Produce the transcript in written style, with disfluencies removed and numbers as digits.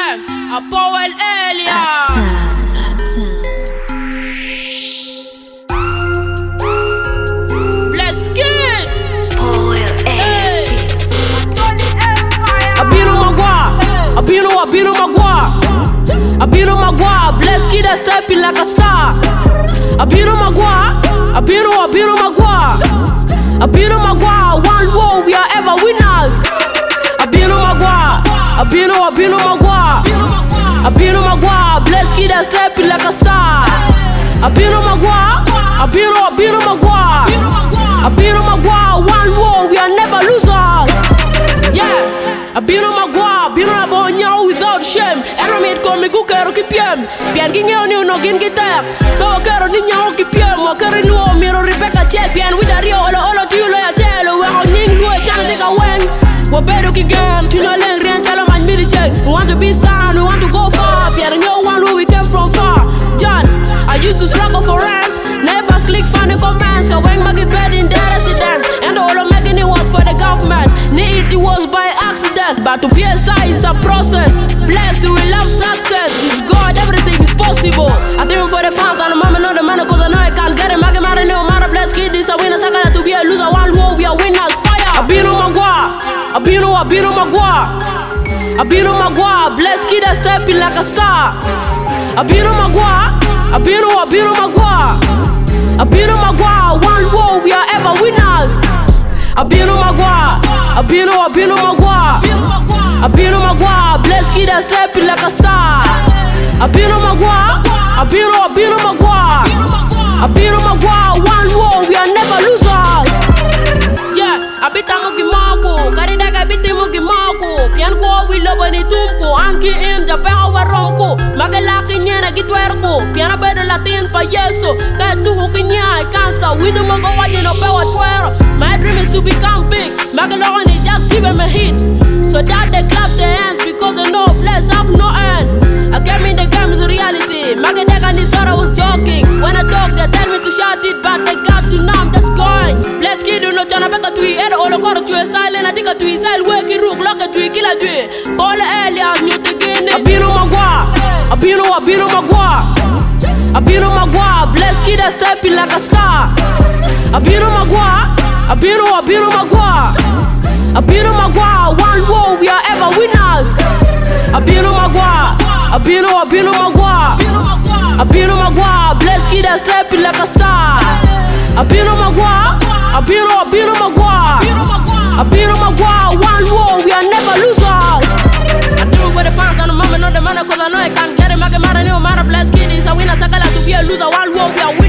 Yeah, a Powell Elia. Blessed kid. Powell Elias Kids. Abino Magua. Blessed kid that's stepping like a star. Abino Magua. One war, we are ever winners. Abino Magua. Blessed kid that's stepping like a star. Abino Magua. One war, we are never losers. Yeah. Abino Magua, Abino without shame. Eramid komi kukero kipiem. Pian ginyo ni unogin gitak. Bawa kero ni nyaho kipiem. Wakero ni wo miro Rebecca Chet. Pian wida rio olo tuyo lo ya chelo. Weho nying luwe chana tika weng. Wabedo kigam, tuyo leng rien chelo man midi check. We want to be star, we want to go far. Pian nyo one who we came from far. John, I used to struggle for rest. Neighbors click funny comments. Ka weng magi bed in their residence. And all of making it was for the government. Need it was by accident. But to be a star is a process. Blessed we love success. With God everything is possible. I dream for the fans and the moment not the man cause I know I can't get it. Magi mara no mara blessed kid this a winner. Sakala to be a loser. One war we are winners. Fire. Abino Magua. Blessed kid that's stepping like a star. Abino Magua. One war we are ever winners. Abino Magua. Blessed kid that's stepping like a star. Abino Magua. One war we are never losers. Yeah, abita mugi mako, karidaga abita mugi mako. Pian ko we love ni tumko, anki in the power romko. Magalaki nyana gitwerko, piana bedo latin pa yeso. Kaya tuho kinya cancer, we do mago wadi no power twero. My dream is to become big. Magaloni just give them a hit, so that they clap their hands because they know bless have no end. I came in the game is reality. Magadaga ni thought I was joking. When I talk, they tell me to shout it, but they got to know I'm just going. Bless kid, you know, Chana Beka Tui, Ed Olokoro to a style, and I think a Tui, Sile Weki Rook, Lock a Tui, Killa Tui. Paul Elia, New Tegin, Abino Magua. Bless kid that's stepping like a star. Abino Magua. One war, we are ever winners. Abino Magua. Blessed kid that's stepping like a star. Abino Magua. One war, we are never losers. I do it for the fans and the moment, not the man, cause I know I can't get it. Magamara, no matter, blessed kid is a winner. Sakala to be a loser. One war, we are winners.